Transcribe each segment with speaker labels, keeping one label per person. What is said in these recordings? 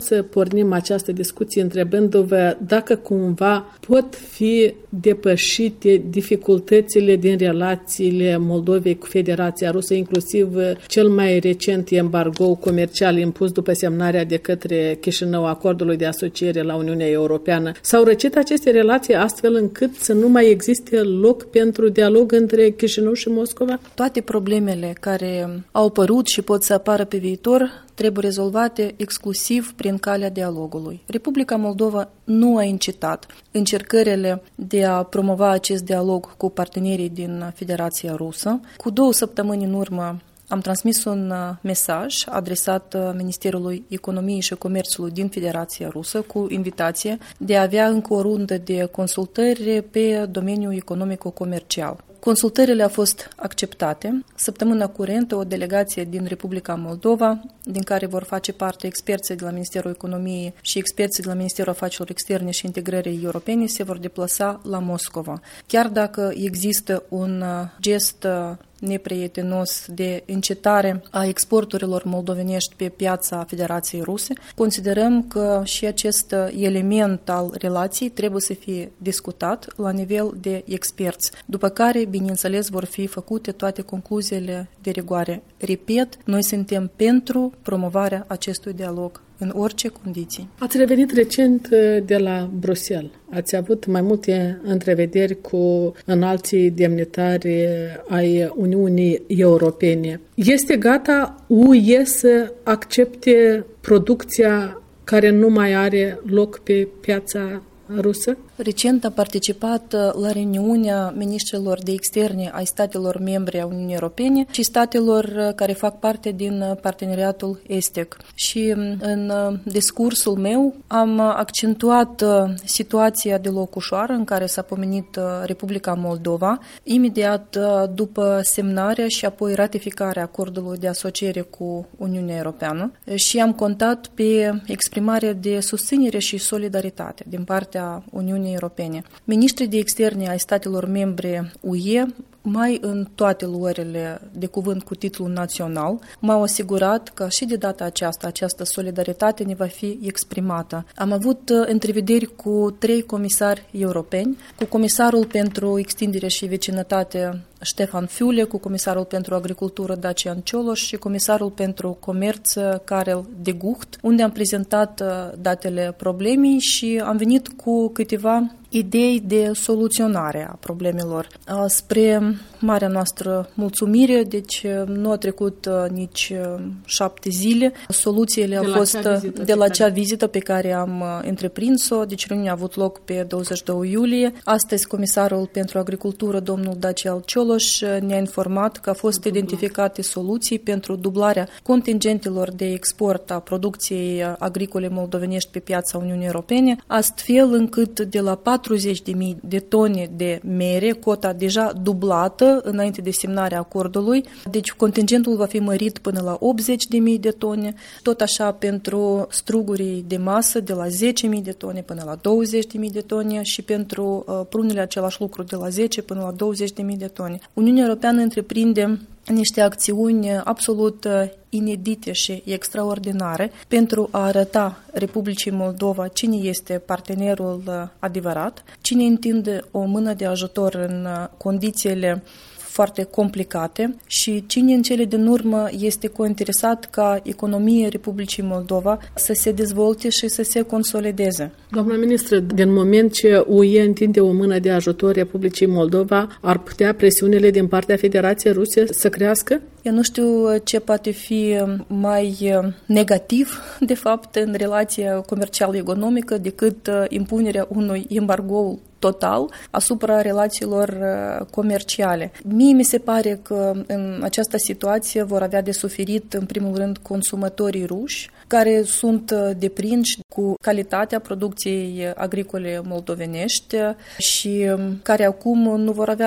Speaker 1: să pornim această discuție întrebându-vă dacă cumva pot fi depășite dificultățile din relațiile Moldovei cu Federația Rusă, inclusiv cel mai recent embargo comercial impus după semnarea de către Chișinău acordului de asociere la Uniunea Europeană. S-au răcit aceste relații astfel încât să nu mai existe loc pentru dialog între Chișinău și Moscova?
Speaker 2: Toate problemele care au apărut și pot să apară pe viitor trebuie rezolvate exclusiv prin calea dialogului. Republica Moldova nu a incitat încercările de a promova acest dialog cu partenerii din Federația Rusă. Cu 2 săptămâni în urmă am transmis un mesaj adresat Ministerului Economiei și Comerțului din Federația Rusă cu invitație de a avea încă o rundă de consultări pe domeniul economico-comercial. Consultările au fost acceptate. Săptămâna curentă, o delegație din Republica Moldova, din care vor face parte experții de la Ministerul Economiei și experții de la Ministerul Afacerilor Externe și Integrării Europene, se vor deplasa la Moscova. Chiar dacă există un gest neprietenos de încetare a exporturilor moldovenești pe piața Federației Ruse, considerăm că și acest element al relației trebuie să fie discutat la nivel de experți, după care, bineînțeles, vor fi făcute toate concluziile de rigoare. Repet, noi suntem pentru promovarea acestui dialog în orice condiții.
Speaker 1: Ați revenit recent de la Bruxelles. Ați avut mai multe întrevederi cu înalții demnitari ai Uniunii Europene. Este gata UE să accepte producția care nu mai are loc pe piața rusă?
Speaker 2: Recent a participat la reuniunea ministrilor de externe ai statelor membre a Uniunii Europene și statelor care fac parte din parteneriatul estic. Și în discursul meu am accentuat situația deloc ușoară în care s-a pomenit Republica Moldova, imediat după semnarea și apoi ratificarea acordului de asociere cu Uniunea Europeană și am contat pe exprimarea de susținere și solidaritate din partea Uniunii Europene. Ministrii de externe ai statelor membre UE, mai în toate luările de cuvânt cu titlul național, m-au asigurat că și de data această solidaritate ne va fi exprimată. Am avut întrevederi cu 3 comisari europeni, cu comisarul pentru extindere și vecinătate Ștefan Füle, cu comisarul pentru agricultură Dacian Cioloș și comisarul pentru comerț Karel de Gucht, unde am prezentat datele problemei și am venit cu câteva idei de soluționare a problemelor. Spre marea noastră mulțumire, deci nu a trecut nici 7 zile. Soluțiile au fost de la acea vizită pe care am întreprins-o, deci reuniunea a avut loc pe 22 iulie. Astăzi comisarul pentru agricultură, domnul Dacian Cioloș, ne-a informat că au fost identificate soluții pentru dublarea contingentelor de export a producției agricole moldovenești pe piața Uniunii Europene, astfel încât de la 40.000 de tone de mere, cota deja dublată înainte de semnarea acordului, deci contingentul va fi mărit până la 80.000 de tone, tot așa pentru strugurii de masă de la 10.000 de tone până la 20.000 de tone și pentru prunele același lucru de la 10 până la 20.000 de tone. Uniunea Europeană întreprinde niște acțiuni absolut inedite și extraordinare pentru a arăta Republicii Moldova cine este partenerul adevărat, cine întinde o mână de ajutor în condițiile foarte complicate și cine în cele din urmă este cointeresat ca economia Republicii Moldova să se dezvolte și să se consolideze.
Speaker 1: Doamna ministră, din moment ce UE întinde o mână de ajutor Republicii Moldova, ar putea presiunile din partea Federației Ruse să crească?
Speaker 2: Eu nu știu ce poate fi mai negativ, de fapt, în relația comercial-economică decât impunerea unui embargo total asupra relațiilor comerciale. Mie mi se pare că în această situație vor avea de suferit, în primul rând, consumatorii ruși, care sunt deprinși cu calitatea producției agricole moldovenești și care acum nu vor avea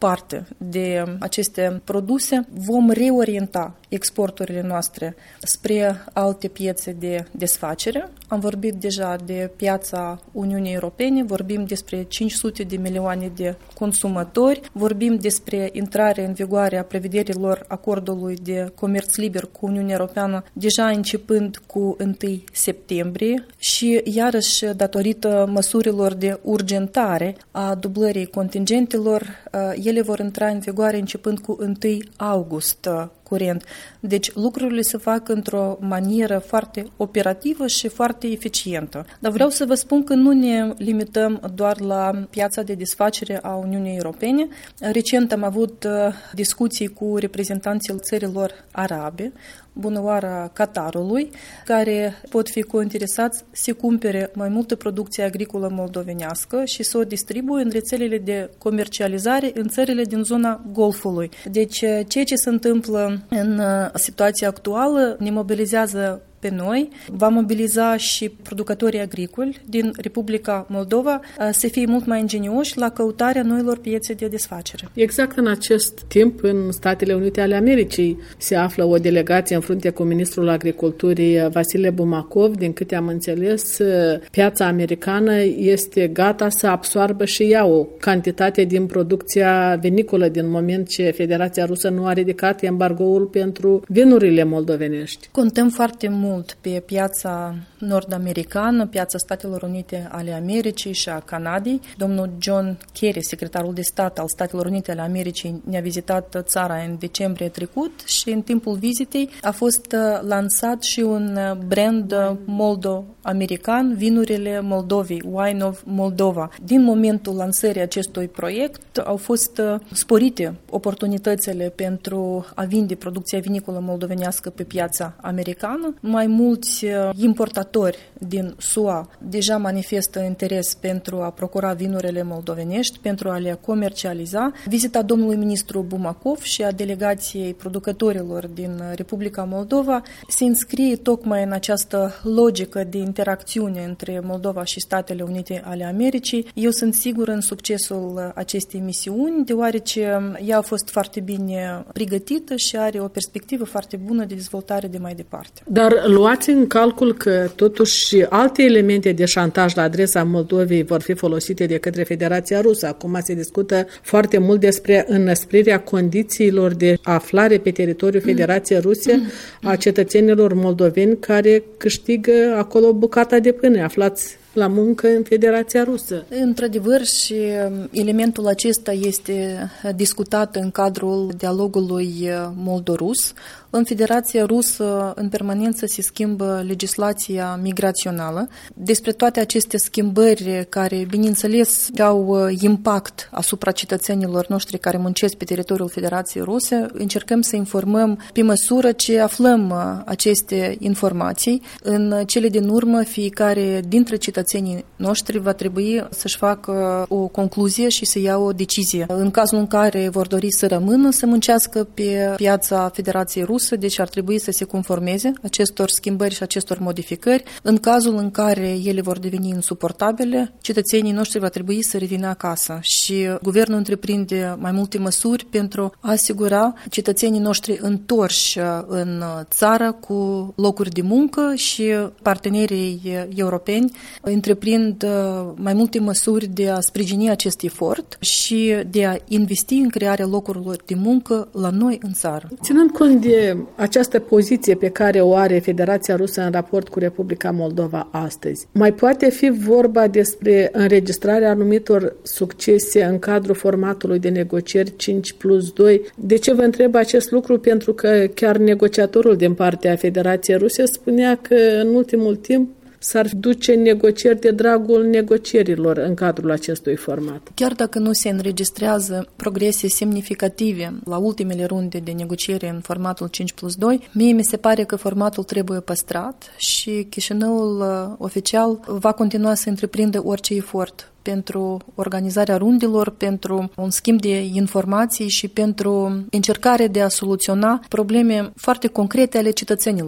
Speaker 2: parte de aceste produse, vom reorienta exporturile noastre spre alte piețe de desfacere. Am vorbit deja de piața Uniunii Europene, vorbim despre 500 de milioane de consumatori, vorbim despre intrarea în vigoare a prevederilor acordului de comerț liber cu Uniunea Europeană deja începând cu 1 septembrie și iarăși datorită măsurilor de urgentare a dublării contingentelor, ele vor intra în vigoare începând cu 1 august curent. Deci lucrurile se fac într-o manieră foarte operativă și foarte eficientă. Dar vreau să vă spun că nu ne limităm doar la piața de desfacere a Uniunii Europene. Recent am avut discuții cu reprezentanții țărilor arabe, bunăoară Qatarului, care pot fi cointeresați să cumpere mai multă producție agricolă moldovenească și să o distribuie în rețelele de comercializare în țările din zona Golfului. Deci, ceea ce se întâmplă în situația actuală ne mobilizează pe noi, va mobiliza și producătorii agricoli din Republica Moldova să fie mult mai ingenioși la căutarea noilor piețe de desfacere.
Speaker 1: Exact în acest timp, în Statele Unite ale Americii, se află o delegație în frunte cu ministrul agriculturii Vasile Bumakov. Din câte am înțeles, piața americană este gata să absoarbă și ea o cantitate din producția vinicolă, din moment ce Federația Rusă nu a ridicat embargoul pentru vinurile moldovenești.
Speaker 2: Contăm foarte mult pe piața nord-americană, piața Statelor Unite ale Americii și a Canadei. Domnul John Kerry, secretarul de stat al Statelor Unite ale Americii, ne-a vizitat țara în decembrie trecut și în timpul vizitei a fost lansat și un brand moldo-american, vinurile Moldovei, Wine of Moldova. Din momentul lansării acestui proiect au fost sporite oportunitățile pentru a vinde producția vinicolă moldovenească pe piața americană. Mai mulți importatori din SUA deja manifestă interes pentru a procura vinurile moldovenești, pentru a le comercializa. Vizita domnului ministru Bumakov și a delegației producătorilor din Republica Moldova se înscrie tocmai în această logică de interacțiune între Moldova și Statele Unite ale Americii. Eu sunt sigur în succesul acestei misiuni, deoarece ea a fost foarte bine pregătită și are o perspectivă foarte bună de dezvoltare de mai departe.
Speaker 1: Dar luați în calcul că totuși alte elemente de șantaj la adresa Moldovei vor fi folosite de către Federația Rusă. Acum se discută foarte mult despre înăsprirea condițiilor de aflare pe teritoriul Federației Ruse a cetățenilor moldoveni care câștigă acolo bucata de pâine, aflați la muncă în Federația Rusă.
Speaker 2: Într-adevăr, și elementul acesta este discutat în cadrul dialogului moldo-rus. În Federația Rusă, în permanență, se schimbă legislația migrațională. Despre toate aceste schimbări care, bineînțeles, au impact asupra cetățenilor noștri care muncesc pe teritoriul Federației Ruse, încercăm să informăm pe măsură ce aflăm aceste informații. În cele din urmă, fiecare dintre cetățenii noștri va trebui să-și facă o concluzie și să ia o decizie. În cazul în care vor dori să rămână, să muncească pe piața Federației Ruse, deci ar trebui să se conformeze acestor schimbări și acestor modificări. În cazul în care ele vor deveni insuportabile, cetățenii noștri va trebui să revină acasă și guvernul întreprinde mai multe măsuri pentru a asigura cetățenii noștri întorși în țară cu locuri de muncă și partenerii europeni întreprind mai multe măsuri de a sprijini acest efort și de a investi în crearea locurilor de muncă la noi în țară.
Speaker 1: Ținând cont de această poziție pe care o are Federația Rusă în raport cu Republica Moldova astăzi, mai poate fi vorba despre înregistrarea anumitor succese în cadrul formatului de negocieri 5+2? De ce vă întreb acest lucru? Pentru că chiar negociatorul din partea Federației Ruse spunea că în ultimul timp s-ar duce negocieri de dragul negocierilor în cadrul acestui format.
Speaker 2: Chiar dacă nu se înregistrează progrese semnificative la ultimele runde de negociere în formatul 5+2, mie mi se pare că formatul trebuie păstrat și Chișinăul oficial va continua să întreprindă orice efort pentru organizarea rundelor, pentru un schimb de informații și pentru încercarea de a soluționa probleme foarte concrete ale cetățenilor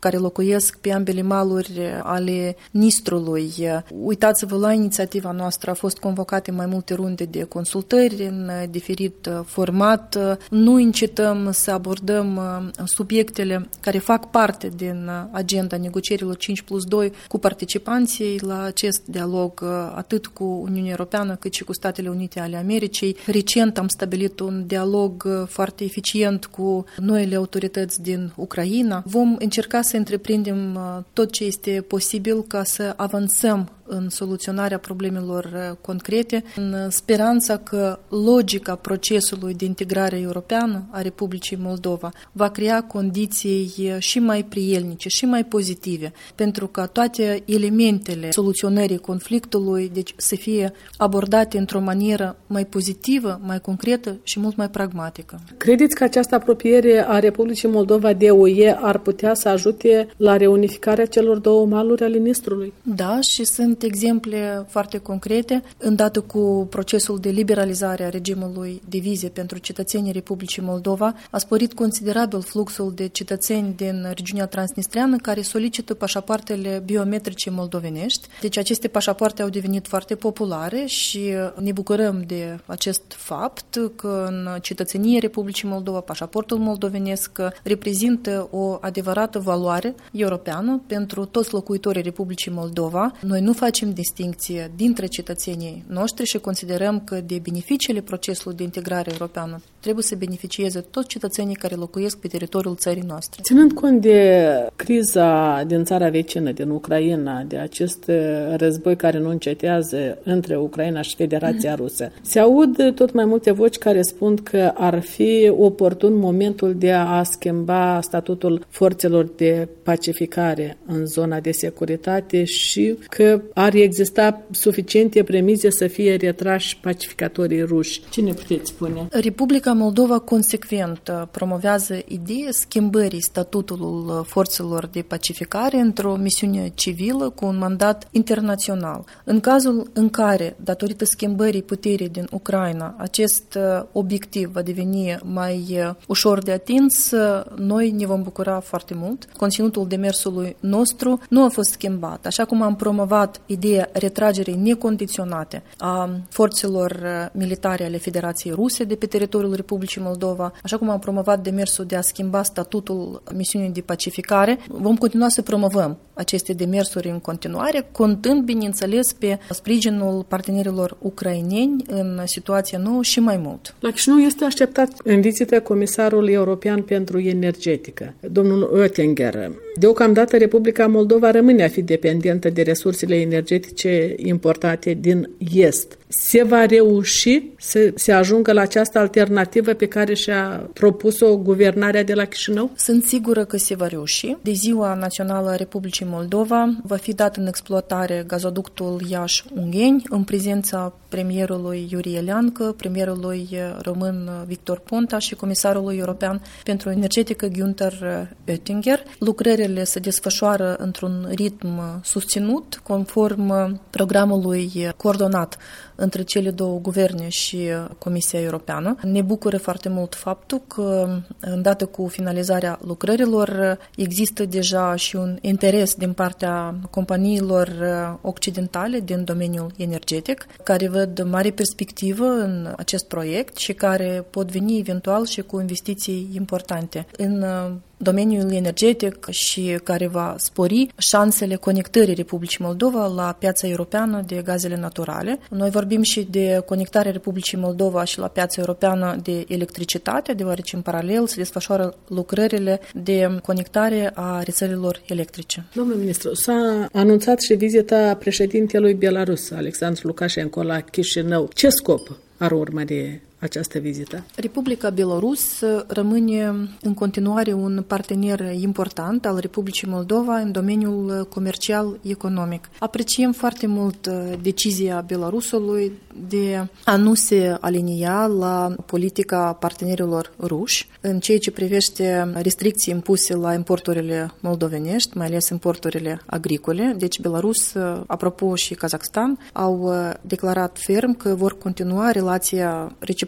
Speaker 2: care locuiesc pe ambele maluri ale Nistrului. Uitați-vă, la inițiativa noastră a fost convocate mai multe runde de consultări în diferit format. Nu încetăm să abordăm subiectele care fac parte din agenda negocierilor 5+2 cu participanții la acest dialog atât cu Uniunea Europeană cât și cu Statele Unite ale Americii. Recent am stabilit un dialog foarte eficient cu noile autorități din Ucraina. Vom încerca să întreprindem tot ce este posibil ca să avansăm în soluționarea problemelor concrete, în speranța că logica procesului de integrare europeană a Republicii Moldova va crea condiții și mai prielnice, și mai pozitive, pentru ca toate elementele soluționării conflictului să fie abordate într-o manieră mai pozitivă, mai concretă și mult mai pragmatică.
Speaker 1: Credeți că această apropiere a Republicii Moldova de UE ar putea să ajute la reunificarea celor două maluri ale Nistrului?
Speaker 2: Da, și sunt exemple foarte concrete. Îndată cu procesul de liberalizare a regimului de vize pentru cetățenii Republicii Moldova, a sporit considerabil fluxul de cetățeni din regiunea transnistreană care solicită pașapoartele biometrice moldovenești. Deci aceste pașapoarte au devenit foarte populare și ne bucurăm de acest fapt că în cetățenia Republicii Moldova, pașaportul moldovenesc reprezintă o adevărată valoare europeană pentru toți locuitorii Republicii Moldova. Noi nu facem distincție dintre cetățenii noștri și considerăm că de beneficiile procesului de integrare europeană trebuie să beneficieze toți cetățenii care locuiesc pe teritoriul țării noastre.
Speaker 1: Ținând cont de criza din țara vecină, din Ucraina, de acest război care nu încetează între Ucraina și Federația Rusă, se aud tot mai multe voci care spun că ar fi oportun momentul de a schimba statutul forțelor de pacificare în zona de securitate și că ar exista suficiente premize să fie retrași pacificatorii ruși. Ce ne puteți spune?
Speaker 2: Republica Moldova consecvent promovează ideea schimbării statutului forțelor de pacificare într-o misiune civilă cu un mandat internațional. În cazul în care, datorită schimbării puterii din Ucraina, acest obiectiv va deveni mai ușor de atins, noi ne vom bucura foarte mult. Conținutul demersului nostru nu a fost schimbat. Așa cum am promovat ideea retragerii necondiționate a forțelor militare ale Federației Ruse de pe teritoriul Republicii Moldova, așa cum am promovat demersul de a schimba statutul misiunii de pacificare, vom continua să promovăm aceste demersuri în continuare, contând, bineînțeles, pe sprijinul partenerilor ucraineni în situația nouă și mai mult.
Speaker 1: La Chișinău este așteptat în vizită comisarul european pentru energetică, domnul Oettinger. Deocamdată Republica Moldova rămâne a fi dependentă de resursele energetice importate din Est. Se va reuși să se ajungă la această alternativă pe care și-a propus-o guvernarea de la Chișinău?
Speaker 2: Sunt sigură că se va reuși. De Ziua Națională a Republicii Moldova va fi dat în exploatare gazoductul Iași-Ungheni în prezența premierului Iurie Leancă, premierului român Victor Ponta și comisarului european pentru energetică Günther Oettinger. Lucrările se desfășoară într-un ritm susținut, conform programului coordonat între cele două guverne și Comisia Europeană. Ne bucură foarte mult faptul că, îndată cu finalizarea lucrărilor, există deja și un interes din partea companiilor occidentale din domeniul energetic, care văd mare perspectivă în acest proiect și care pot veni eventual și cu investiții importante în domeniul energetic și care va spori șansele conectării Republicii Moldova la piața europeană de gazele naturale. Noi vorbim și de conectarea Republicii Moldova și la piața europeană de electricitate, deoarece în paralel se desfășoară lucrările de conectare a rețelelor electrice.
Speaker 1: Domnule ministru, s-a anunțat și vizita președintelui Belarus, Alexandru Lukashenko, la Chișinău. Ce scop ar urmări această vizită?
Speaker 2: Republica Belarus rămâne în continuare un partener important al Republicii Moldova în domeniul comercial-economic. Apreciem foarte mult decizia Belarusului de a nu se alinia la politica partenerilor ruși în ceea ce privește restricții impuse la importurile moldovenești, mai ales importurile agricole. Deci Belarus, apropo și Kazakhstan, au declarat ferm că vor continua relația reciprocă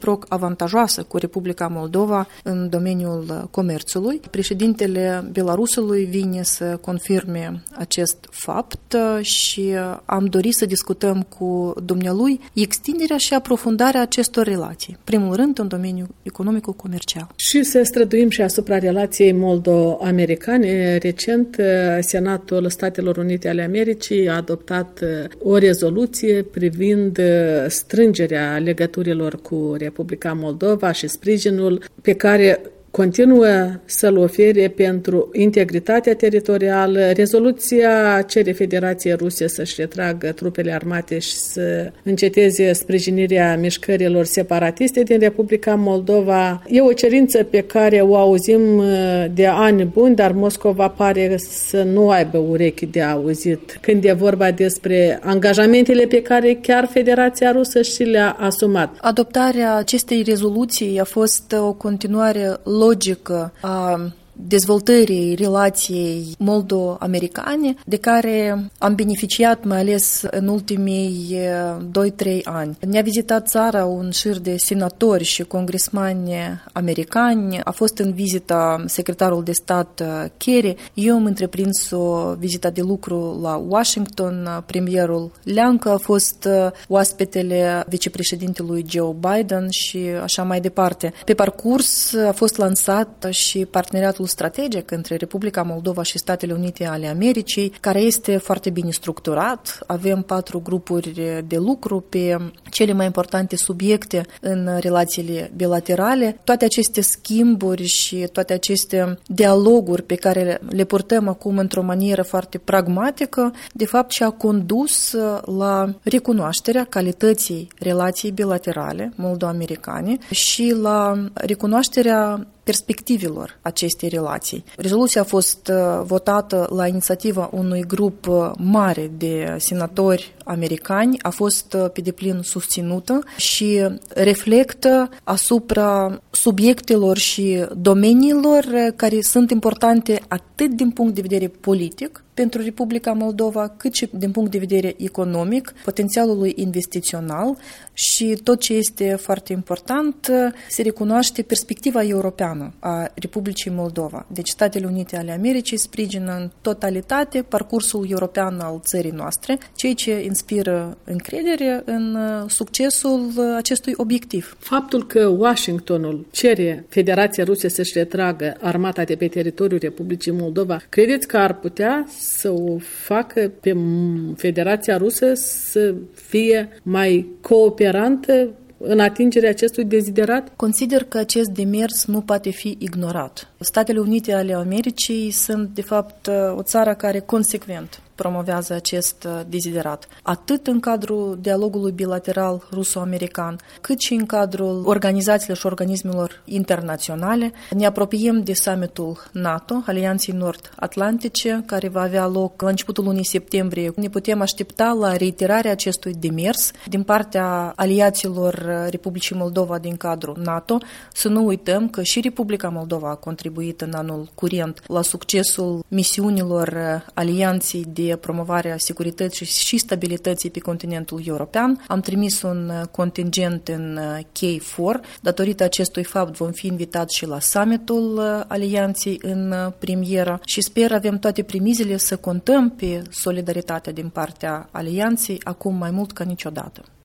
Speaker 2: reciproc avantajoasă cu Republica Moldova în domeniul comerțului. Președintele Belarusului vine să confirme acest fapt și am dorit să discutăm cu dumnealui extinderea și aprofundarea acestor relații, primul rând în domeniul economico-comercial.
Speaker 1: Și să străduim și asupra relației moldo-americane. Recent, Senatul Statelor Unite ale Americii a adoptat o rezoluție privind strângerea legăturilor cu Republica Moldova și sprijinul pe care continuă să-l ofere pentru integritatea teritorială. Rezoluția cere Federației Ruse să-și retragă trupele armate și să înceteze sprijinirea mișcărilor separatiste din Republica Moldova. E o cerință pe care o auzim de ani buni, dar Moscova pare să nu aibă urechi de auzit când e vorba despre angajamentele pe care chiar Federația Rusă și le-a asumat.
Speaker 2: Adoptarea acestei rezoluții a fost o continuare logică a dezvoltării relației moldo-americane, de care am beneficiat mai ales în ultimii 2-3 ani. Ne-a vizitat țara un șir de senatori și congresmani americani, a fost în vizita secretarul de stat Kerry, eu am întreprins o vizită de lucru la Washington, premierul Leancă a fost oaspetele vicepreședintelui Joe Biden și așa mai departe. Pe parcurs a fost lansat și parteneriatul strategic între Republica Moldova și Statele Unite ale Americii, care este foarte bine structurat. Avem 4 grupuri de lucru pe cele mai importante subiecte în relațiile bilaterale. Toate aceste schimburi și toate aceste dialoguri pe care le purtăm acum într-o manieră foarte pragmatică, de fapt și-a condus la recunoașterea calității relației bilaterale moldo-americane și la recunoașterea perspectivelor acestei relații. Rezoluția a fost votată la inițiativa unui grup mare de senatori americani, a fost pe deplin susținută și reflectă asupra subiectelor și domeniilor care sunt importante atât din punct de vedere politic pentru Republica Moldova, cât și din punct de vedere economic, potențialului investițional și tot ce este foarte important, se recunoaște perspectiva europeană a Republicii Moldova. Deci Statele Unite ale Americii sprijină în totalitate parcursul european al țării noastre, ceea ce inspiră încredere în succesul acestui obiectiv.
Speaker 1: Faptul că Washingtonul cere Federația Rusă să-și retragă armata de pe teritoriul Republicii Moldova, credeți că ar putea să o facă pe Federația Rusă să fie mai cooperantă în atingerea acestui deziderat?
Speaker 2: Consider că acest demers nu poate fi ignorat. Statele Unite ale Americii sunt, de fapt, o țară care consecvent promovează acest deziderat, atât în cadrul dialogului bilateral ruso-american, cât și în cadrul organizațiilor și organismelor internaționale. Ne apropiem de summitul NATO, Alianței Nord-Atlantice, care va avea loc la începutul lunii septembrie. Ne putem aștepta la reiterarea acestui demers din partea aliaților Republicii Moldova din cadrul NATO. Să nu uităm că și Republica Moldova a contribuit în anul curent la succesul misiunilor alianței de promovarea securității și stabilității pe continentul european. Am trimis un contingent în KFOR. Datorită acestui fapt vom fi invitați și la summitul alianței în premieră și sper avem toate primizele să contăm pe solidaritatea din partea alianței acum mai mult ca niciodată.